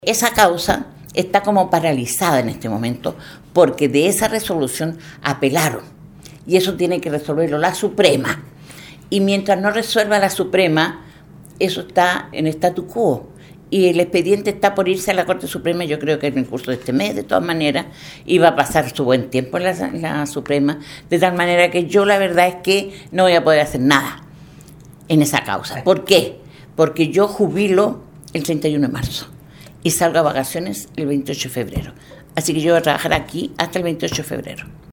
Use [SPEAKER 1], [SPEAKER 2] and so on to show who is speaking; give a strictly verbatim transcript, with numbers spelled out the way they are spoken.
[SPEAKER 1] Esa causa está como paralizada en este momento porque de esa resolución apelaron y eso tiene que resolverlo la Suprema. Y mientras no resuelva la Suprema, eso está en statu quo. Y el expediente está por irse a la Corte Suprema, yo creo que en el curso de este mes, de todas maneras, y va a pasar su buen tiempo en la, en la Suprema, de tal manera que yo la verdad es que no voy a poder hacer nada en esa causa. ¿Por qué? Porque yo jubilo el treinta y uno de marzo y salgo a vacaciones el veintiocho de febrero. Así que yo voy a trabajar aquí hasta el veintiocho de febrero.